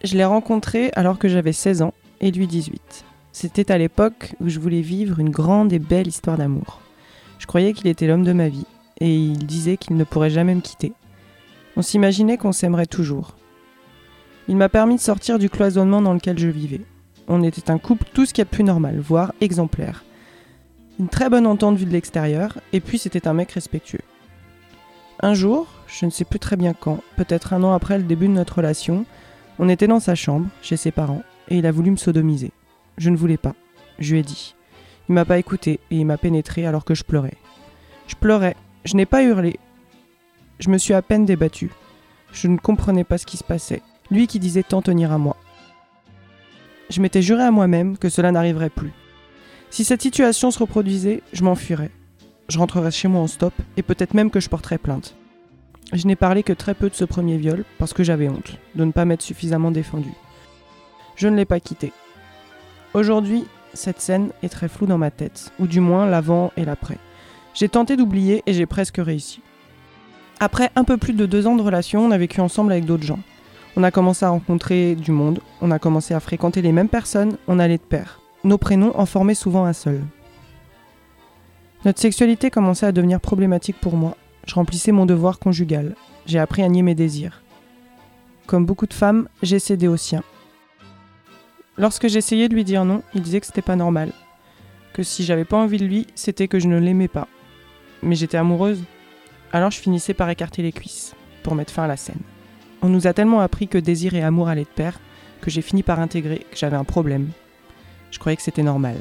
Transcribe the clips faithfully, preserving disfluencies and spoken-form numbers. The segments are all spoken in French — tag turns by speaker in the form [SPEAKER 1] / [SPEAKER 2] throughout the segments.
[SPEAKER 1] Je l'ai rencontré alors que j'avais seize ans et lui dix-huit. C'était à l'époque où je voulais vivre une grande et belle histoire d'amour. Je croyais qu'il était l'homme de ma vie et il disait qu'il ne pourrait jamais me quitter. On s'imaginait qu'on s'aimerait toujours. Il m'a permis de sortir du cloisonnement dans lequel je vivais. On était un couple tout ce qu'il y a de plus normal, voire exemplaire. Une très bonne entente vue de l'extérieur, et puis c'était un mec respectueux. Un jour, je ne sais plus très bien quand, peut-être un an après le début de notre relation, on était dans sa chambre, chez ses parents, et il a voulu me sodomiser. Je ne voulais pas, je lui ai dit. Il m'a pas écouté et il m'a pénétré alors que je pleurais. Je pleurais, je n'ai pas hurlé. Je me suis à peine débattue. Je ne comprenais pas ce qui se passait. Lui qui disait tant tenir à moi. Je m'étais juré à moi-même que cela n'arriverait plus. Si cette situation se reproduisait, je m'enfuirais. Je rentrerais chez moi en stop et peut-être même que je porterais plainte. Je n'ai parlé que très peu de ce premier viol parce que j'avais honte de ne pas m'être suffisamment défendue. Je ne l'ai pas quitté. Aujourd'hui, cette scène est très floue dans ma tête, ou du moins l'avant et l'après. J'ai tenté d'oublier et j'ai presque réussi. Après un peu plus de deux ans de relation, on a vécu ensemble avec d'autres gens. On a commencé à rencontrer du monde, on a commencé à fréquenter les mêmes personnes, on allait de pair. Nos prénoms en formaient souvent un seul. Notre sexualité commençait à devenir problématique pour moi. Je remplissais mon devoir conjugal. J'ai appris à nier mes désirs. Comme beaucoup de femmes, j'ai cédé aux siens. Lorsque j'essayais de lui dire non, il disait que c'était pas normal. Que si j'avais pas envie de lui, c'était que je ne l'aimais pas. Mais j'étais amoureuse. Alors je finissais par écarter les cuisses, pour mettre fin à la scène. On nous a tellement appris que désir et amour allaient de pair, que j'ai fini par intégrer que j'avais un problème. Je croyais que c'était normal.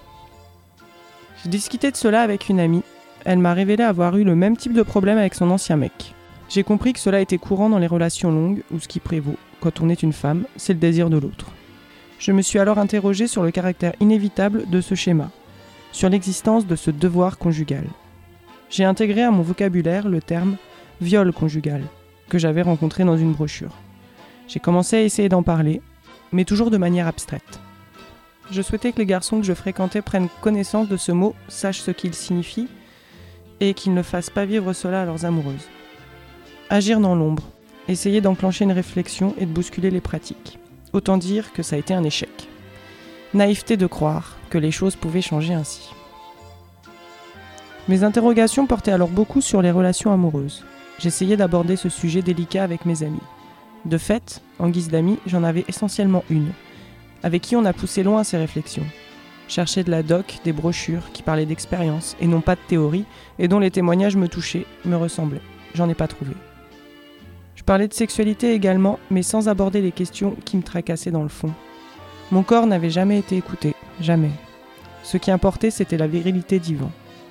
[SPEAKER 1] J'ai discuté de cela avec une amie. Elle m'a révélé avoir eu le même type de problème avec son ancien mec. J'ai compris que cela était courant dans les relations longues, où ce qui prévaut, quand on est une femme, c'est le désir de l'autre. Je me suis alors interrogée sur le caractère inévitable de ce schéma, sur l'existence de ce devoir conjugal. J'ai intégré à mon vocabulaire le terme « viol conjugal » que j'avais rencontré dans une brochure. J'ai commencé à essayer d'en parler, mais toujours de manière abstraite. Je souhaitais que les garçons que je fréquentais prennent connaissance de ce mot, sachent ce qu'il signifie, et qu'ils ne fassent pas vivre cela à leurs amoureuses. Agir dans l'ombre, essayer d'enclencher une réflexion et de bousculer les pratiques. Autant dire que ça a été un échec. Naïveté de croire que les choses pouvaient changer ainsi. Mes interrogations portaient alors beaucoup sur les relations amoureuses. J'essayais d'aborder ce sujet délicat avec mes amis. De fait, en guise d'amis, j'en avais essentiellement une, avec qui on a poussé loin ces réflexions. Chercher de la doc, des brochures qui parlaient d'expérience et non pas de théorie, et dont les témoignages me touchaient, me ressemblaient. J'en ai pas trouvé. Je parlais de sexualité également, mais sans aborder les questions qui me tracassaient dans le fond. Mon corps n'avait jamais été écouté, jamais. Ce qui importait, c'était la virilité d'Yvan.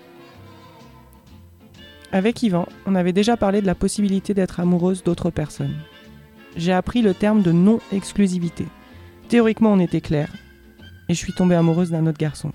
[SPEAKER 1] Avec Yvan, on avait déjà parlé de la possibilité d'être amoureuse d'autres personnes. J'ai appris le terme de non-exclusivité. Théoriquement, on était clair, et je suis tombée amoureuse d'un autre garçon.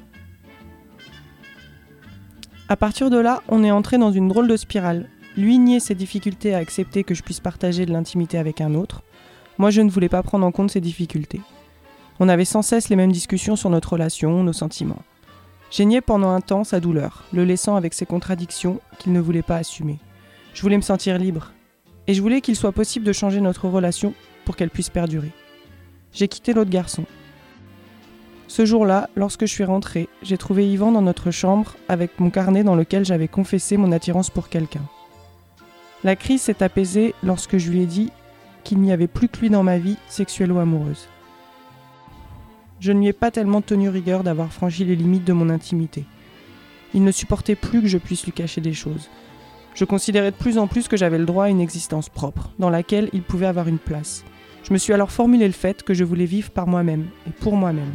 [SPEAKER 1] À partir de là, on est entré dans une drôle de spirale. Lui niait ses difficultés à accepter que je puisse partager de l'intimité avec un autre. Moi, je ne voulais pas prendre en compte ses difficultés. On avait sans cesse les mêmes discussions sur notre relation, nos sentiments. J'ai nié pendant un temps sa douleur, le laissant avec ses contradictions qu'il ne voulait pas assumer. Je voulais me sentir libre, et je voulais qu'il soit possible de changer notre relation pour qu'elle puisse perdurer. J'ai quitté l'autre garçon. Ce jour-là, lorsque je suis rentrée, j'ai trouvé Yvan dans notre chambre avec mon carnet dans lequel j'avais confessé mon attirance pour quelqu'un. La crise s'est apaisée lorsque je lui ai dit qu'il n'y avait plus que lui dans ma vie, sexuelle ou amoureuse. Je ne lui ai pas tellement tenu rigueur d'avoir franchi les limites de mon intimité. Il ne supportait plus que je puisse lui cacher des choses. Je considérais de plus en plus que j'avais le droit à une existence propre, dans laquelle il pouvait avoir une place. Je me suis alors formulé le fait que je voulais vivre par moi-même et pour moi-même.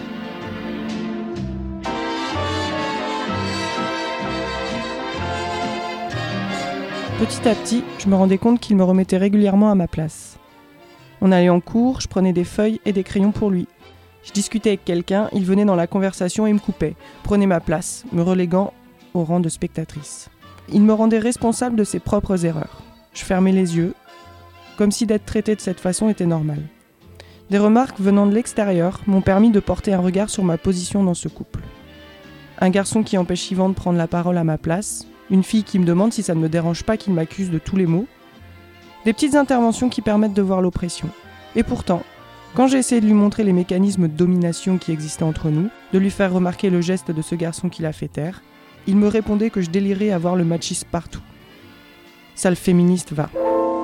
[SPEAKER 1] Petit à petit, je me rendais compte qu'il me remettait régulièrement à ma place. On allait en cours, je prenais des feuilles et des crayons pour lui. Je discutais avec quelqu'un, il venait dans la conversation et me coupait, prenait ma place, me reléguant au rang de spectatrice. Il me rendait responsable de ses propres erreurs. Je fermais les yeux, comme si d'être traité de cette façon était normal. Des remarques venant de l'extérieur m'ont permis de porter un regard sur ma position dans ce couple. Un garçon qui empêche Yvan de prendre la parole à ma place, une fille qui me demande si ça ne me dérange pas qu'il m'accuse de tous les maux, des petites interventions qui permettent de voir l'oppression. Et pourtant, Quand j'ai essayé de lui montrer les mécanismes de domination qui existaient entre nous, de lui faire remarquer le geste de ce garçon qui l'a fait taire, il me répondait que je délirais à voir le machisme partout. Sale féministe, va.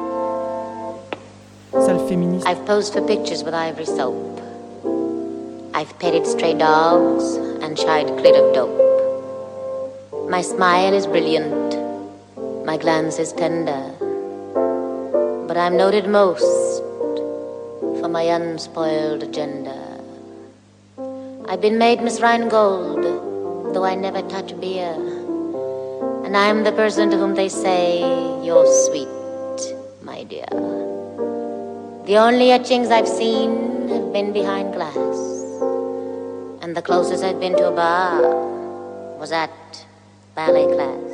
[SPEAKER 1] Sale féministe.
[SPEAKER 2] I've posed for pictures with ivory soap. I've petted stray dogs and shied clit of dope. My smile is brilliant, my glance is tender, but I'm noted most for my unspoiled agenda. I've been made Miss Rheingold, though I never touch beer, and I'm the person to whom they say, you're sweet, my dear. The only etchings I've seen have been behind glass, and the closest I've been to a bar was at ballet class.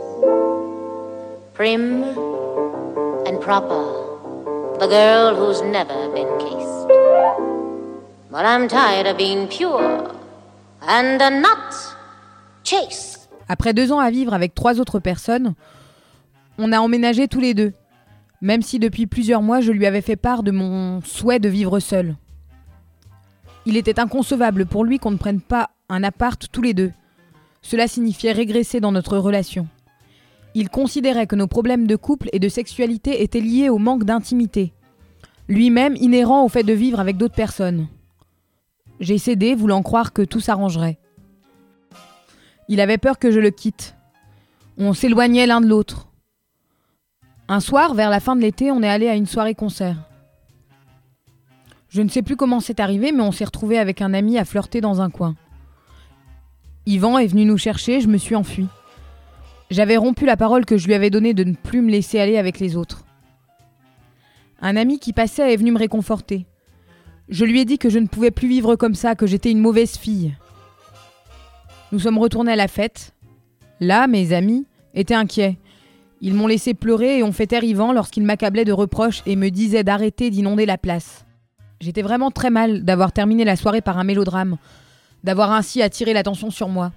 [SPEAKER 2] Prim and proper, the girl who's never been kissed. But I'm tired of being pure and not chaste.
[SPEAKER 3] Après deux ans à vivre avec trois autres personnes, on a emménagé tous les deux, même si depuis plusieurs mois je lui avais fait part de mon souhait de vivre seul. Il était inconcevable pour lui qu'on ne prenne pas un appart tous les deux. Cela signifiait régresser dans notre relation. Il considérait que nos problèmes de couple et de sexualité étaient liés au manque d'intimité, lui-même inhérent au fait de vivre avec d'autres personnes. J'ai cédé, voulant croire que tout s'arrangerait. Il avait peur que je le quitte. On s'éloignait l'un de l'autre. Un soir, vers la fin de l'été, on est allé à une soirée-concert. Je ne sais plus comment c'est arrivé, mais on s'est retrouvés avec un ami à flirter dans un coin. Yvan est venu nous chercher, je me suis enfuie. J'avais rompu la parole que je lui avais donnée de ne plus me laisser aller avec les autres. Un ami qui passait est venu me réconforter. Je lui ai dit que je ne pouvais plus vivre comme ça, que j'étais une mauvaise fille. Nous sommes retournés à la fête. Là, mes amis étaient inquiets. Ils m'ont laissé pleurer et ont fait taire Yvan lorsqu'il m'accablait de reproches et me disait d'arrêter d'inonder la place. J'étais vraiment très mal d'avoir terminé la soirée par un mélodrame, d'avoir ainsi attiré l'attention sur moi.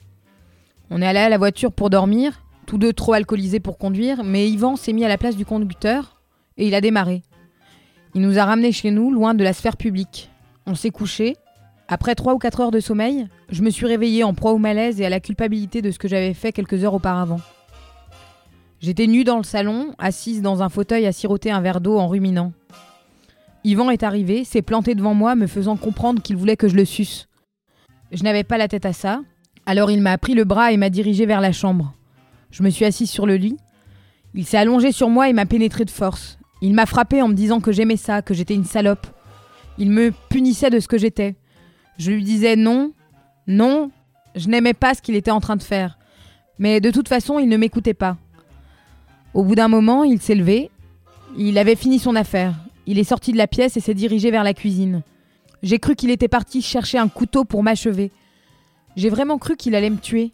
[SPEAKER 3] On est allé à la voiture pour dormir, tous deux trop alcoolisés pour conduire, mais Yvan s'est mis à la place du conducteur et il a démarré. Il nous a ramenés chez nous, loin de la sphère publique. On s'est couché. Après trois ou quatre heures de sommeil, je me suis réveillée en proie au malaise et à la culpabilité de ce que j'avais fait quelques heures auparavant. J'étais nue dans le salon, assise dans un fauteuil à siroter un verre d'eau en ruminant. Yvan est arrivé, s'est planté devant moi, me faisant comprendre qu'il voulait que je le suce. Je n'avais pas la tête à ça, alors il m'a pris le bras et m'a dirigé vers la chambre. Je me suis assise sur le lit. Il s'est allongé sur moi et m'a pénétré de force. Il m'a frappé en me disant que j'aimais ça, que j'étais une salope. Il me punissait de ce que j'étais. Je lui disais non, non, je n'aimais pas ce qu'il était en train de faire. Mais de toute façon, il ne m'écoutait pas. Au bout d'un moment, il s'est levé. Il avait fini son affaire. Il est sorti de la pièce et s'est dirigé vers la cuisine. J'ai cru qu'il était parti chercher un couteau pour m'achever. J'ai vraiment cru qu'il allait me tuer.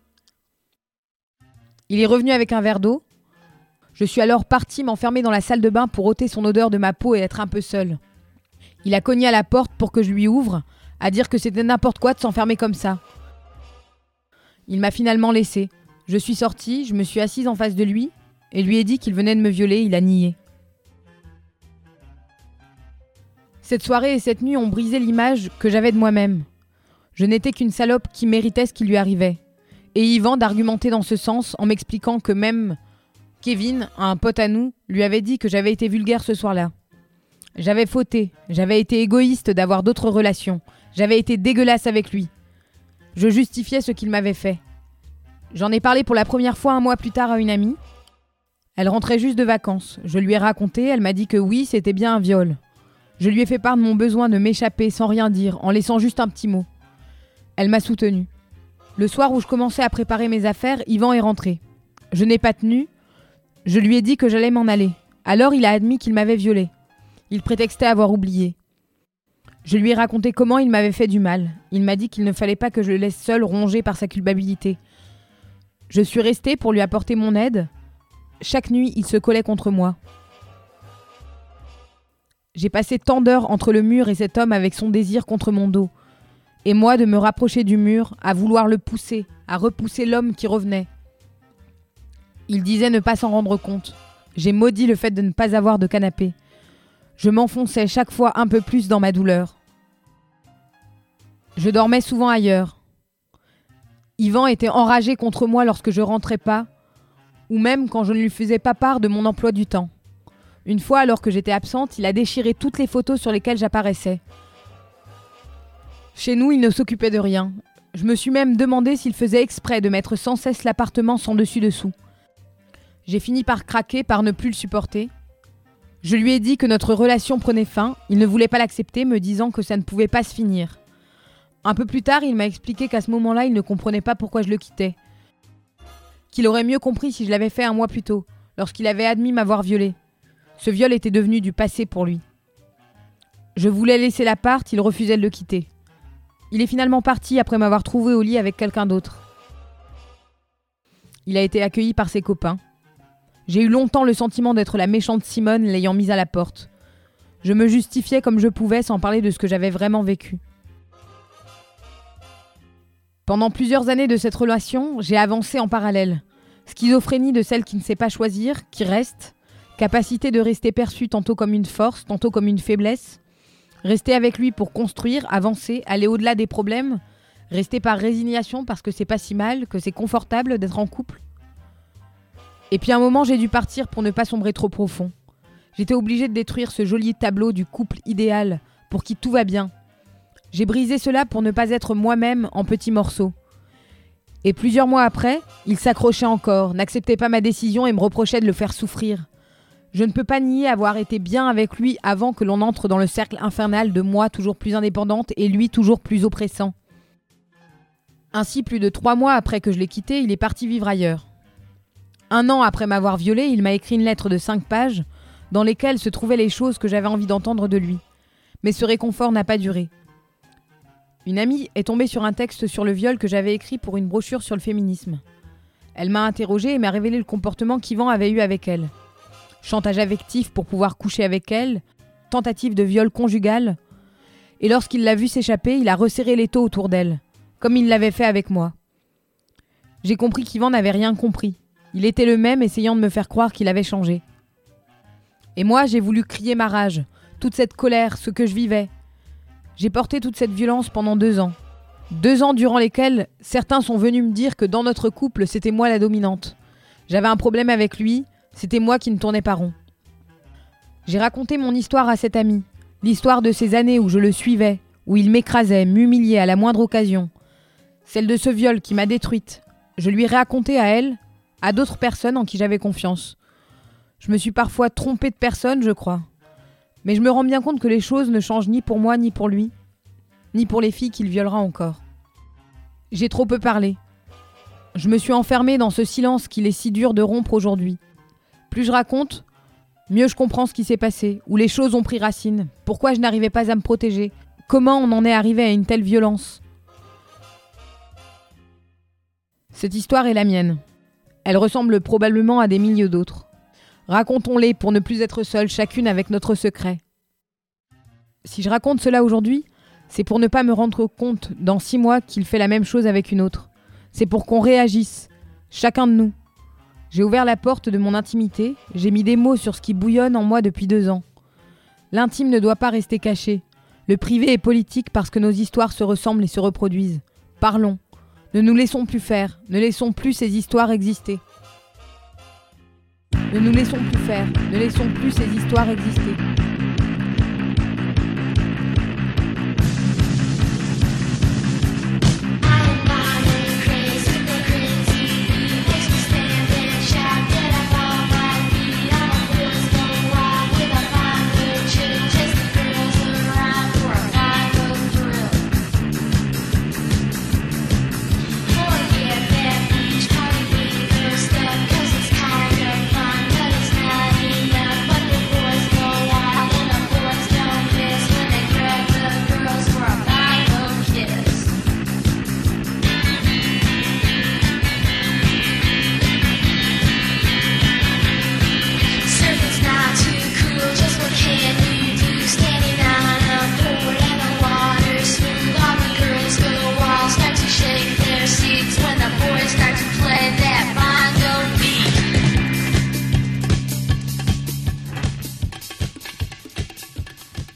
[SPEAKER 3] Il est revenu avec un verre d'eau. Je suis alors partie m'enfermer dans la salle de bain pour ôter son odeur de ma peau et être un peu seule. Il a cogné à la porte pour que je lui ouvre, à dire que c'était n'importe quoi de s'enfermer comme ça. Il m'a finalement laissée. Je suis sortie, je me suis assise en face de lui et lui ai dit qu'il venait de me violer, il a nié. Cette soirée et cette nuit ont brisé l'image que j'avais de moi-même. Je n'étais qu'une salope qui méritait ce qui lui arrivait. Et Yvan d'argumenter dans ce sens en m'expliquant que même Kevin, un pote à nous, lui avait dit que j'avais été vulgaire ce soir-là. J'avais fauté, j'avais été égoïste d'avoir d'autres relations, j'avais été dégueulasse avec lui. Je justifiais ce qu'il m'avait fait. J'en ai parlé pour la première fois un mois plus tard à une amie. Elle rentrait juste de vacances. Je lui ai raconté, elle m'a dit que oui, c'était bien un viol. Je lui ai fait part de mon besoin de m'échapper sans rien dire, en laissant juste un petit mot. Elle m'a soutenue. Le soir où je commençais à préparer mes affaires, Yvan est rentré. Je n'ai pas tenu. Je lui ai dit que j'allais m'en aller. Alors il a admis qu'il m'avait violée. Il prétextait avoir oublié. Je lui ai raconté comment il m'avait fait du mal. Il m'a dit qu'il ne fallait pas que je le laisse seul rongé par sa culpabilité. Je suis restée pour lui apporter mon aide. Chaque nuit, il se collait contre moi. J'ai passé tant d'heures entre le mur et cet homme avec son désir contre mon dos. Et moi de me rapprocher du mur, à vouloir le pousser, à repousser l'homme qui revenait. Il disait ne pas s'en rendre compte. J'ai maudit le fait de ne pas avoir de canapé. Je m'enfonçais chaque fois un peu plus dans ma douleur. Je dormais souvent ailleurs. Yvan était enragé contre moi lorsque je rentrais pas, ou même quand je ne lui faisais pas part de mon emploi du temps. Une fois, alors que j'étais absente, il a déchiré toutes les photos sur lesquelles j'apparaissais. Chez nous, il ne s'occupait de rien. Je me suis même demandé s'il faisait exprès de mettre sans cesse l'appartement sans dessus-dessous. J'ai fini par craquer, par ne plus le supporter. Je lui ai dit que notre relation prenait fin. Il ne voulait pas l'accepter, me disant que ça ne pouvait pas se finir. Un peu plus tard, il m'a expliqué qu'à ce moment-là, il ne comprenait pas pourquoi je le quittais. Qu'il aurait mieux compris si je l'avais fait un mois plus tôt, lorsqu'il avait admis m'avoir violée. Ce viol était devenu du passé pour lui. Je voulais laisser l'appart, il refusait de le quitter. Il est finalement parti après m'avoir trouvé au lit avec quelqu'un d'autre. Il a été accueilli par ses copains. J'ai eu longtemps le sentiment d'être la méchante Simone l'ayant mise à la porte. Je me justifiais comme je pouvais sans parler de ce que j'avais vraiment vécu. Pendant plusieurs années de cette relation, j'ai avancé en parallèle. Schizophrénie de celle qui ne sait pas choisir, qui reste. Capacité de rester perçue tantôt comme une force, tantôt comme une faiblesse. Rester avec lui pour construire, avancer, aller au-delà des problèmes. Rester par résignation parce que c'est pas si mal, que c'est confortable d'être en couple. Et puis à un moment, j'ai dû partir pour ne pas sombrer trop profond. J'étais obligée de détruire ce joli tableau du couple idéal, pour qui tout va bien. J'ai brisé cela pour ne pas être moi-même en petits morceaux. Et plusieurs mois après, il s'accrochait encore, n'acceptait pas ma décision et me reprochait de le faire souffrir. Je ne peux pas nier avoir été bien avec lui avant que l'on entre dans le cercle infernal de moi toujours plus indépendante et lui toujours plus oppressant. Ainsi, plus de trois mois après que je l'ai quitté, il est parti vivre ailleurs. Un an après m'avoir violée, il m'a écrit une lettre de cinq pages dans lesquelles se trouvaient les choses que j'avais envie d'entendre de lui. Mais ce réconfort n'a pas duré. Une amie est tombée sur un texte sur le viol que j'avais écrit pour une brochure sur le féminisme. Elle m'a interrogée et m'a révélé le comportement qu'Yvan avait eu avec elle. Chantage affectif pour pouvoir coucher avec elle, tentative de viol conjugal, et lorsqu'il l'a vue s'échapper, il a resserré l'étau autour d'elle, comme il l'avait fait avec moi. J'ai compris qu'Yvan n'avait rien compris. Il était le même, essayant de me faire croire qu'il avait changé. Et moi, j'ai voulu crier ma rage, toute cette colère, ce que je vivais. J'ai porté toute cette violence pendant deux ans. Deux ans durant lesquels certains sont venus me dire que dans notre couple, c'était moi la dominante. J'avais un problème avec lui, c'était moi qui ne tournais pas rond. J'ai raconté mon histoire à cet ami, l'histoire de ces années où je le suivais, où il m'écrasait, m'humiliait à la moindre occasion. Celle de ce viol qui m'a détruite. Je lui ai raconté à elle, à d'autres personnes en qui j'avais confiance. Je me suis parfois trompée de personne, je crois. Mais je me rends bien compte que les choses ne changent ni pour moi, ni pour lui, ni pour les filles qu'il violera encore. J'ai trop peu parlé. Je me suis enfermée dans ce silence qu'il est si dur de rompre aujourd'hui. Plus je raconte, mieux je comprends ce qui s'est passé, où les choses ont pris racine, pourquoi je n'arrivais pas à me protéger, comment on en est arrivé à une telle violence. Cette histoire est la mienne. Elle ressemble probablement à des milliers d'autres. Racontons-les pour ne plus être seules, chacune avec notre secret. Si je raconte cela aujourd'hui, c'est pour ne pas me rendre compte dans six mois qu'il fait la même chose avec une autre. C'est pour qu'on réagisse, chacun de nous. J'ai ouvert la porte de mon intimité, j'ai mis des mots sur ce qui bouillonne en moi depuis deux ans. L'intime ne doit pas rester caché. Le privé est politique parce que nos histoires se ressemblent et se reproduisent. Parlons. Ne nous laissons plus faire. Ne laissons plus ces histoires exister. Ne nous laissons plus faire. Ne laissons plus ces histoires exister.
[SPEAKER 4] Cause it's kind of fun, but it's not enough. But the boys go on.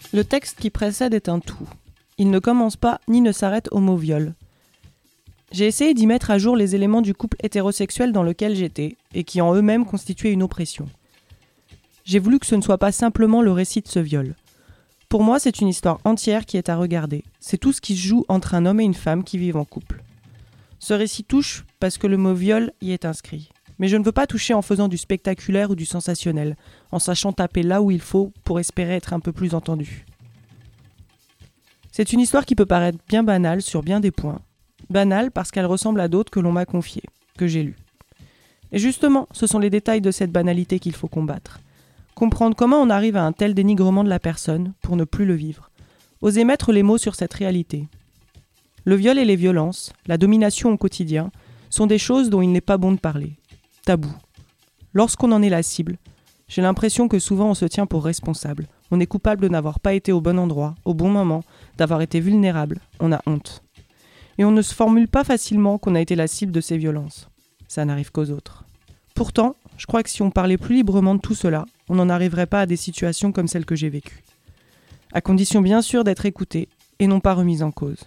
[SPEAKER 1] Le texte qui précède est un tout. Il ne commence pas ni ne s'arrête au mot viol. J'ai essayé d'y mettre à jour les éléments du couple hétérosexuel dans lequel j'étais et qui en eux-mêmes constituaient une oppression. J'ai voulu que ce ne soit pas simplement le récit de ce viol. Pour moi, c'est une histoire entière qui est à regarder. C'est tout ce qui se joue entre un homme et une femme qui vivent en couple. Ce récit touche parce que le mot viol y est inscrit. Mais je ne veux pas toucher en faisant du spectaculaire ou du sensationnel, en sachant taper là où il faut pour espérer être un peu plus entendu. C'est une histoire qui peut paraître bien banale sur bien des points. Banale parce qu'elle ressemble à d'autres que l'on m'a confiées, que j'ai lues. Et justement, ce sont les détails de cette banalité qu'il faut combattre. Comprendre comment on arrive à un tel dénigrement de la personne pour ne plus le vivre. Oser mettre les mots sur cette réalité. Le viol et les violences, la domination au quotidien, sont des choses dont il n'est pas bon de parler. Tabou. Lorsqu'on en est la cible, j'ai l'impression que souvent on se tient pour responsable. On est coupable de n'avoir pas été au bon endroit, au bon moment, d'avoir été vulnérable. On a honte. Et on ne se formule pas facilement qu'on a été la cible de ces violences. Ça n'arrive qu'aux autres. Pourtant, je crois que si on parlait plus librement de tout cela, on n'en arriverait pas à des situations comme celles que j'ai vécues. À condition bien sûr d'être écouté et non pas remise en cause.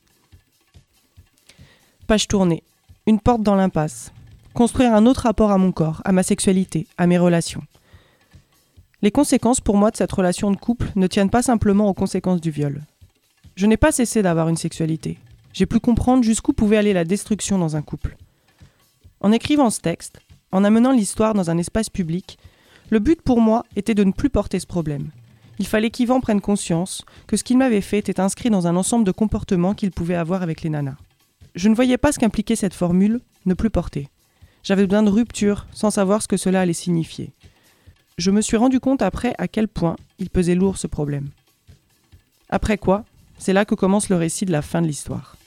[SPEAKER 1] Page tournée. Une porte dans l'impasse. Construire un autre rapport à mon corps, à ma sexualité, à mes relations. Les conséquences pour moi de cette relation de couple ne tiennent pas simplement aux conséquences du viol. Je n'ai pas cessé d'avoir une sexualité. J'ai pu comprendre jusqu'où pouvait aller la destruction dans un couple. En écrivant ce texte, en amenant l'histoire dans un espace public, le but pour moi était de ne plus porter ce problème. Il fallait qu'Yvan prenne conscience que ce qu'il m'avait fait était inscrit dans un ensemble de comportements qu'il pouvait avoir avec les nanas. Je ne voyais pas ce qu'impliquait cette formule « ne plus porter ». J'avais besoin de rupture sans savoir ce que cela allait signifier. Je me suis rendu compte après à quel point il pesait lourd ce problème. Après quoi, c'est là que commence le récit de la fin de l'histoire.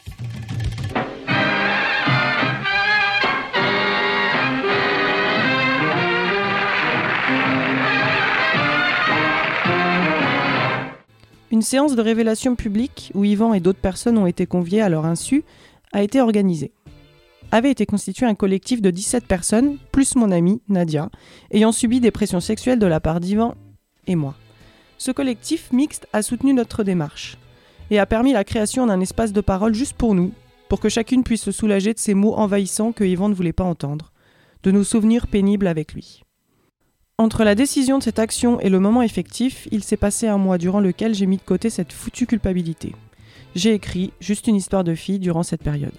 [SPEAKER 1] Une séance de révélation publique où Yvan et d'autres personnes ont été conviées à leur insu a été organisée. Avait été constitué un collectif de dix-sept personnes, plus mon amie, Nadia, ayant subi des pressions sexuelles de la part d'Yvan et moi. Ce collectif mixte a soutenu notre démarche et a permis la création d'un espace de parole juste pour nous, pour que chacune puisse se soulager de ces mots envahissants que Yvan ne voulait pas entendre, de nos souvenirs pénibles avec lui. Entre la décision de cette action et le moment effectif, il s'est passé un mois durant lequel j'ai mis de côté cette foutue culpabilité. J'ai écrit juste une histoire de fille durant cette période.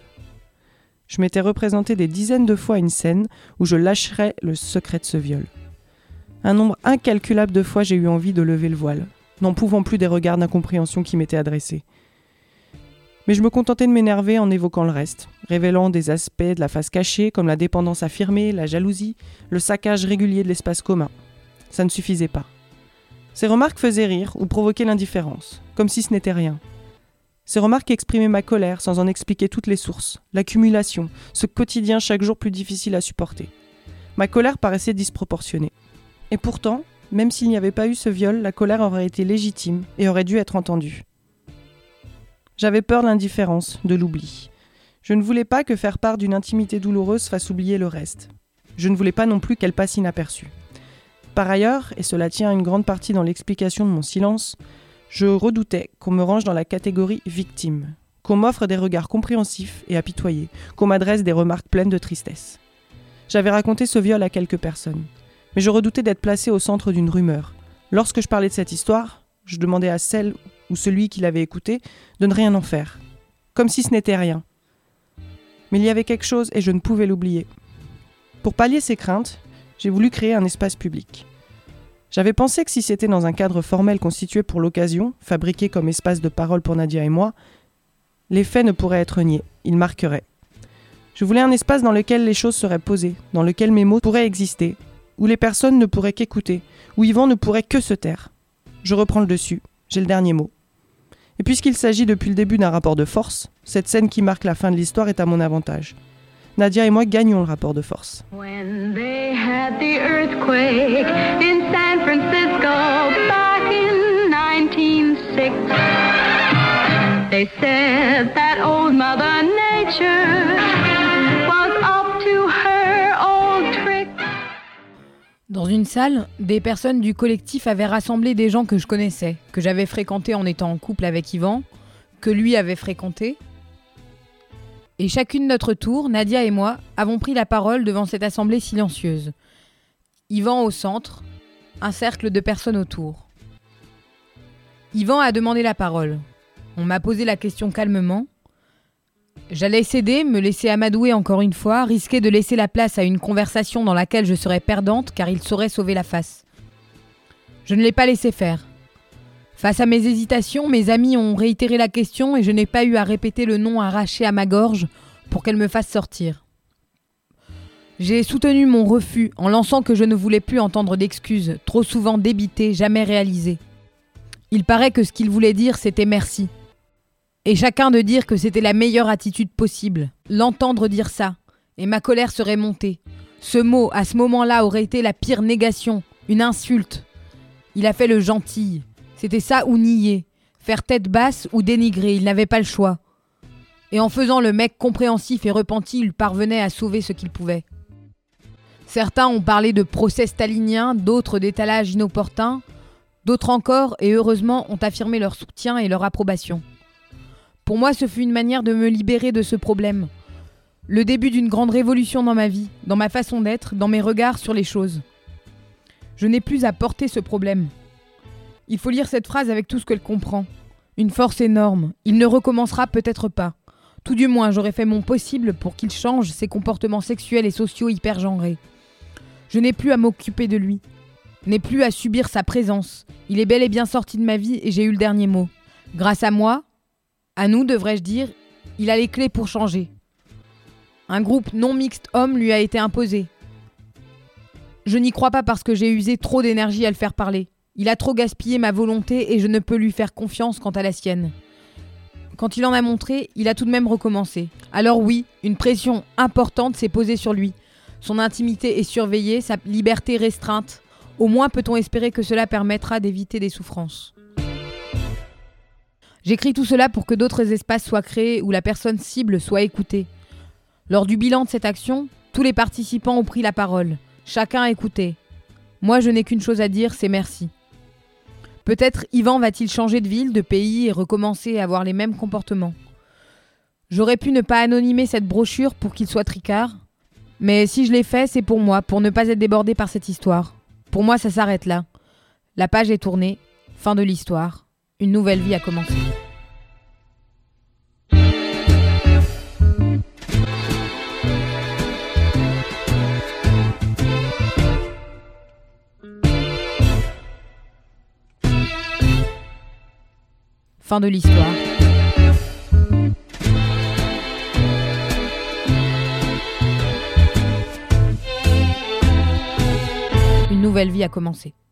[SPEAKER 1] Je m'étais représenté des dizaines de fois une scène où je lâcherais le secret de ce viol. Un nombre incalculable de fois j'ai eu envie de lever le voile, n'en pouvant plus des regards d'incompréhension qui m'étaient adressés. Mais je me contentais de m'énerver en évoquant le reste, révélant des aspects de la face cachée comme la dépendance affirmée, la jalousie, le saccage régulier de l'espace commun. Ça ne suffisait pas. Ces remarques faisaient rire ou provoquaient l'indifférence, comme si ce n'était rien. Ces remarques exprimaient ma colère sans en expliquer toutes les sources, l'accumulation, ce quotidien chaque jour plus difficile à supporter. Ma colère paraissait disproportionnée. Et pourtant, même s'il n'y avait pas eu ce viol, la colère aurait été légitime et aurait dû être entendue. J'avais peur de l'indifférence, de l'oubli. Je ne voulais pas que faire part d'une intimité douloureuse fasse oublier le reste. Je ne voulais pas non plus qu'elle passe inaperçue. Par ailleurs, et cela tient une grande partie dans l'explication de mon silence, je redoutais qu'on me range dans la catégorie victime, qu'on m'offre des regards compréhensifs et apitoyés, qu'on m'adresse des remarques pleines de tristesse. J'avais raconté ce viol à quelques personnes, mais je redoutais d'être placé au centre d'une rumeur. Lorsque je parlais de cette histoire, je demandais à celle ou celui qui l'avait écoutée de ne rien en faire, comme si ce n'était rien. Mais il y avait quelque chose et je ne pouvais l'oublier. Pour pallier ces craintes, j'ai voulu créer un espace public. J'avais pensé que si c'était dans un cadre formel constitué pour l'occasion, fabriqué comme espace de parole pour Nadia et moi, les faits ne pourraient être niés, ils marqueraient. Je voulais un espace dans lequel les choses seraient posées, dans lequel mes mots pourraient exister, où les personnes ne pourraient qu'écouter, où Yvan ne pourrait que se taire. Je reprends le dessus, j'ai le dernier mot. Et puisqu'il s'agit depuis le début d'un rapport de force, cette scène qui marque la fin de l'histoire est à mon avantage. Nadia et moi gagnons le rapport de force.
[SPEAKER 4] When they had the earthquake in San Francisco back in nineteen oh six, they said that old Mother Nature was up to her old trick.
[SPEAKER 3] Dans une salle, des personnes du collectif avaient rassemblé des gens que je connaissais, que j'avais fréquentés en étant en couple avec Yvan, que lui avait fréquenté. Et chacune notre tour, Nadia et moi, avons pris la parole devant cette assemblée silencieuse. Yvan au centre, un cercle de personnes autour. Yvan a demandé la parole. On m'a posé la question calmement. J'allais céder, me laisser amadouer encore une fois, risquer de laisser la place à une conversation dans laquelle je serais perdante car il saurait sauver la face. Je ne l'ai pas laissé faire. Face à mes hésitations, mes amis ont réitéré la question et je n'ai pas eu à répéter le nom arraché à ma gorge pour qu'elle me fasse sortir. J'ai soutenu mon refus en lançant que je ne voulais plus entendre d'excuses, trop souvent débitées, jamais réalisées. Il paraît que ce qu'il voulait dire, c'était merci. Et chacun de dire que c'était la meilleure attitude possible. L'entendre dire ça, et ma colère serait montée. Ce mot, à ce moment-là, aurait été la pire négation, une insulte. Il a fait le gentil. C'était ça ou nier. Faire tête basse ou dénigrer, il n'avait pas le choix. Et en faisant le mec compréhensif et repenti, il parvenait à sauver ce qu'il pouvait. Certains ont parlé de procès stalinien, d'autres d'étalage inopportun, d'autres encore, et heureusement, ont affirmé leur soutien et leur approbation. Pour moi, ce fut une manière de me libérer de ce problème. Le début d'une grande révolution dans ma vie, dans ma façon d'être, dans mes regards sur les choses. Je n'ai plus à porter ce problème. Il faut lire cette phrase avec tout ce qu'elle comprend. Une force énorme. Il ne recommencera peut-être pas. Tout du moins, j'aurais fait mon possible pour qu'il change ses comportements sexuels et sociaux hyper-genrés. Je n'ai plus à m'occuper de lui. N'ai plus à subir sa présence. Il est bel et bien sorti de ma vie et j'ai eu le dernier mot. Grâce à moi, à nous, devrais-je dire, il a les clés pour changer. Un groupe non mixte homme lui a été imposé. Je n'y crois pas parce que j'ai usé trop d'énergie à le faire parler. Il a trop gaspillé ma volonté et je ne peux lui faire confiance quant à la sienne. Quand il en a montré, il a tout de même recommencé. Alors oui, une pression importante s'est posée sur lui. Son intimité est surveillée, sa liberté restreinte. Au moins peut-on espérer que cela permettra d'éviter des souffrances. J'écris tout cela pour que d'autres espaces soient créés où la personne cible soit écoutée. Lors du bilan de cette action, tous les participants ont pris la parole. Chacun a écouté. Moi, je n'ai qu'une chose à dire, c'est merci. Peut-être Yvan va-t-il changer de ville, de pays et recommencer à avoir les mêmes comportements. J'aurais pu ne pas anonymer cette brochure pour qu'il soit tricard. Mais si je l'ai fait, c'est pour moi, pour ne pas être débordé par cette histoire. Pour moi, ça s'arrête là. La page est tournée. Fin de l'histoire. Une nouvelle vie a commencé. Fin de l'histoire. Une nouvelle vie a commencé.